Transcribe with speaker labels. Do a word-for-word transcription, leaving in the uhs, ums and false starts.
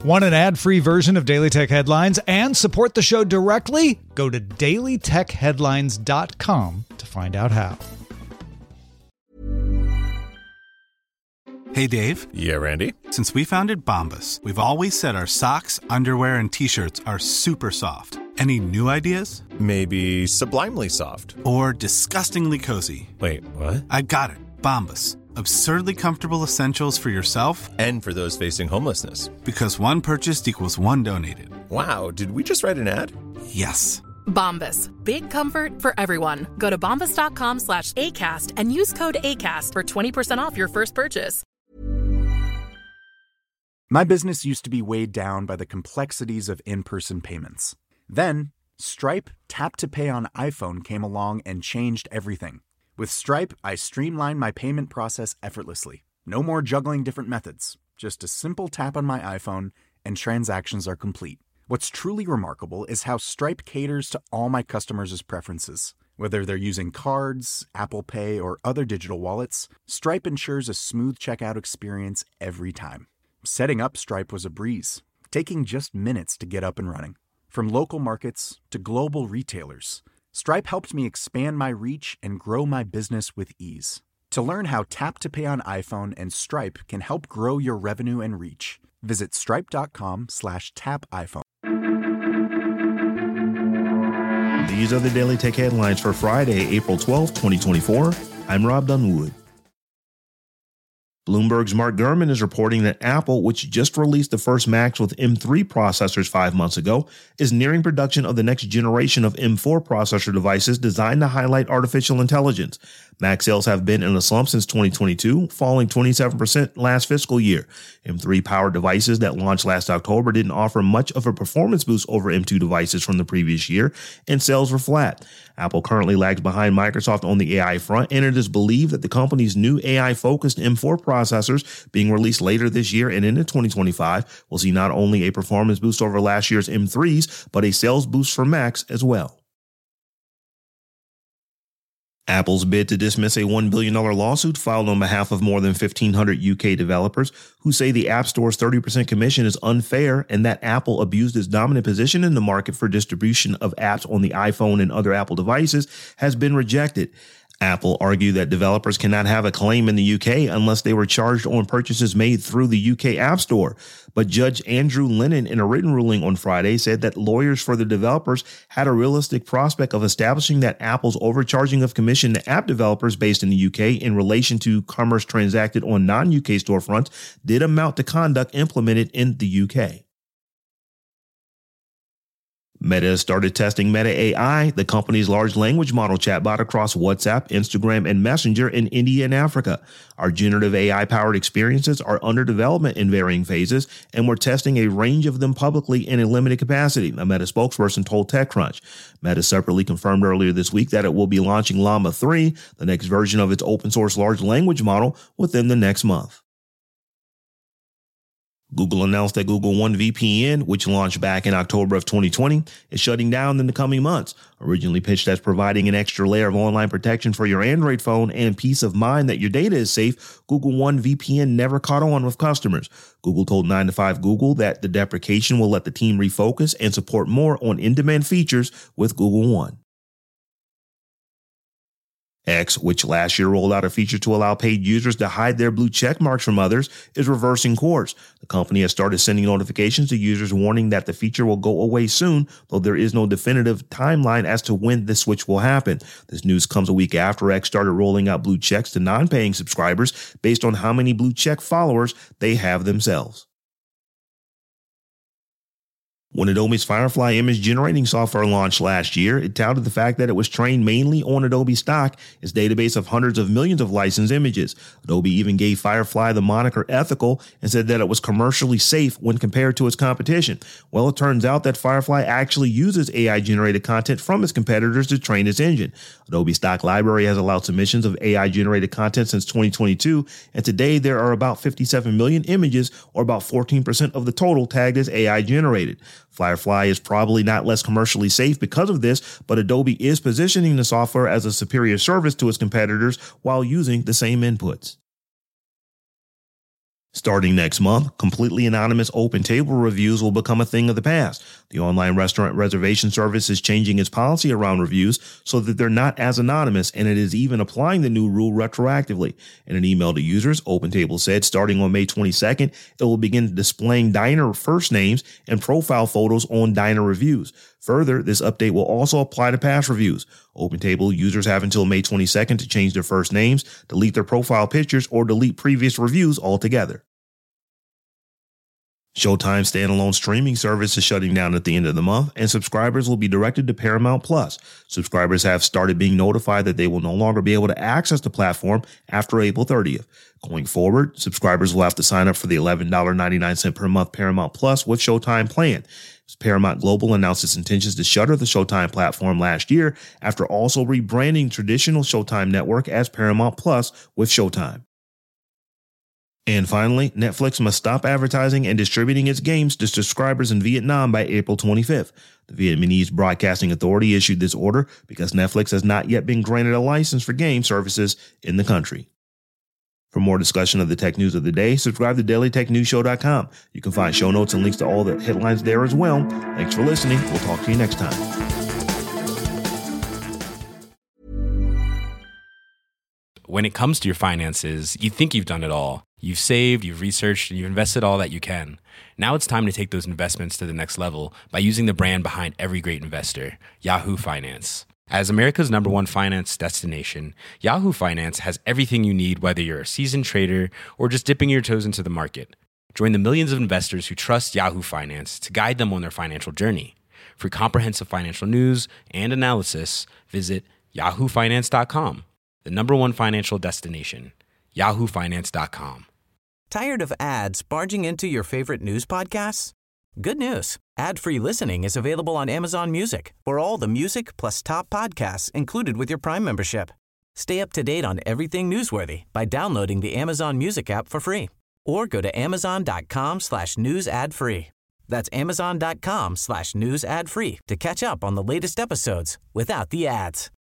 Speaker 1: Want an ad-free version of Daily Tech Headlines and support the show directly? Go to daily tech headlines dot com to find out how.
Speaker 2: Hey, Dave.
Speaker 3: Yeah, Randy.
Speaker 2: Since we founded Bombas, we've always said our socks, underwear, and T-shirts are super soft. Any new ideas?
Speaker 3: Maybe sublimely soft.
Speaker 2: Or disgustingly cozy.
Speaker 3: Wait, what?
Speaker 2: I got it. Bombas. Absurdly comfortable essentials for yourself
Speaker 3: and for those facing homelessness.
Speaker 2: Because one purchased equals one donated.
Speaker 3: Wow, did we just write an ad?
Speaker 2: Yes.
Speaker 4: Bombas. Big comfort for everyone. Go to bombas.com slash ACAST and use code ACAST for twenty percent off your first purchase.
Speaker 5: My business used to be weighed down by the complexities of in-person payments. Then, Stripe Tap to Pay on iPhone came along and changed everything. With Stripe, I streamlined my payment process effortlessly. No more juggling different methods. Just a simple tap on my iPhone and transactions are complete. What's truly remarkable is how Stripe caters to all my customers' preferences. Whether they're using cards, Apple Pay, or other digital wallets, Stripe ensures a smooth checkout experience every time. Setting up Stripe was a breeze, taking just minutes to get up and running. From local markets to global retailers, Stripe helped me expand my reach and grow my business with ease. To learn how Tap to Pay on iPhone and Stripe can help grow your revenue and reach, visit stripe.com slash tap iPhone.
Speaker 6: These are the Daily Tech Headlines for Friday, April twelfth, twenty twenty-four. I'm Rob Dunwood. Bloomberg's Mark Gurman is reporting that Apple, which just released the first Macs with M three processors five months ago, is nearing production of the next generation of M four processor devices designed to highlight artificial intelligence. Mac sales have been in a slump since twenty twenty-two, falling twenty-seven percent last fiscal year. M three powered devices that launched last October didn't offer much of a performance boost over M two devices from the previous year, and sales were flat. Apple currently lags behind Microsoft on the A I front, and it is believed that the company's new A I-focused M four processors being released later this year and into twenty twenty-five will see not only a performance boost over last year's M threes, but a sales boost for Macs as well. Apple's bid to dismiss a one billion dollars lawsuit filed on behalf of more than fifteen hundred U K developers who say the App Store's thirty percent commission is unfair and that Apple abused its dominant position in the market for distribution of apps on the iPhone and other Apple devices has been rejected. Apple argued that developers cannot have a claim in the U K unless they were charged on purchases made through the U K App Store. But Judge Andrew Lennon, in a written ruling on Friday, said that lawyers for the developers had a realistic prospect of establishing that Apple's overcharging of commission to app developers based in the U K in relation to commerce transacted on non-U K storefronts did amount to conduct implemented in the U K. Meta has started testing Meta A I, the company's large language model chatbot, across WhatsApp, Instagram, and Messenger in India and Africa. Our generative A I-powered experiences are under development in varying phases, and we're testing a range of them publicly in a limited capacity, a Meta spokesperson told TechCrunch. Meta separately confirmed earlier this week that it will be launching Llama three, the next version of its open-source large language model, within the next month. Google announced that Google One V P N, which launched back in October of twenty twenty, is shutting down in the coming months. Originally pitched as providing an extra layer of online protection for your Android phone and peace of mind that your data is safe, Google One V P N never caught on with customers. Google told nine to five Google that the deprecation will let the team refocus and support more on in-demand features with Google One. X, which last year rolled out a feature to allow paid users to hide their blue check marks from others, is reversing course. The company has started sending notifications to users warning that the feature will go away soon, though there is no definitive timeline as to when the switch will happen. This news comes a week after X started rolling out blue checks to non-paying subscribers based on how many blue check followers they have themselves. When Adobe's Firefly image generating software launched last year, it touted the fact that it was trained mainly on Adobe stock, its database of hundreds of millions of licensed images. Adobe even gave Firefly the moniker ethical and said that it was commercially safe when compared to its competition. Well, it turns out that Firefly actually uses A I-generated content from its competitors to train its engine. Adobe Stock Library has allowed submissions of A I-generated content since twenty twenty-two, and today there are about fifty-seven million images, or about fourteen percent of the total, tagged as A I-generated. Firefly is probably not less commercially safe because of this, but Adobe is positioning the software as a superior service to its competitors while using the same inputs. Starting next month, completely anonymous open table reviews will become a thing of the past. The online restaurant reservation service is changing its policy around reviews so that they're not as anonymous, and it is even applying the new rule retroactively. In an email to users, OpenTable said starting on May twenty-second, it will begin displaying diner first names and profile photos on diner reviews. Further, this update will also apply to past reviews. OpenTable users have until May twenty-second to change their first names, delete their profile pictures, or delete previous reviews altogether. Showtime's standalone streaming service is shutting down at the end of the month, and subscribers will be directed to Paramount Plus. Subscribers have started being notified that they will no longer be able to access the platform after April thirtieth. Going forward, subscribers will have to sign up for the eleven ninety-nine per month Paramount Plus with Showtime plan. Paramount Global announced its intentions to shutter the Showtime platform last year after also rebranding traditional Showtime network as Paramount Plus with Showtime. And finally, Netflix must stop advertising and distributing its games to subscribers in Vietnam by April twenty-fifth. The Vietnamese Broadcasting Authority issued this order because Netflix has not yet been granted a license for game services in the country. For more discussion of the tech news of the day, subscribe to daily tech news show dot com. You can find show notes and links to all the headlines there as well. Thanks for listening. We'll talk to you next time.
Speaker 7: When it comes to your finances, you think you've done it all. You've saved, you've researched, and you've invested all that you can. Now it's time to take those investments to the next level by using the brand behind every great investor, Yahoo Finance. As America's number one finance destination, Yahoo Finance has everything you need, whether you're a seasoned trader or just dipping your toes into the market. Join the millions of investors who trust Yahoo Finance to guide them on their financial journey. For comprehensive financial news and analysis, visit yahoo finance dot com, the number one financial destination, yahoo finance dot com.
Speaker 8: Tired of ads barging into your favorite news podcasts? Good news. Ad-free listening is available on Amazon Music for all the music plus top podcasts included with your Prime membership. Stay up to date on everything newsworthy by downloading the Amazon Music app for free or go to amazon.com slash news ad free. That's amazon.com slash news ad free to catch up on the latest episodes without the ads.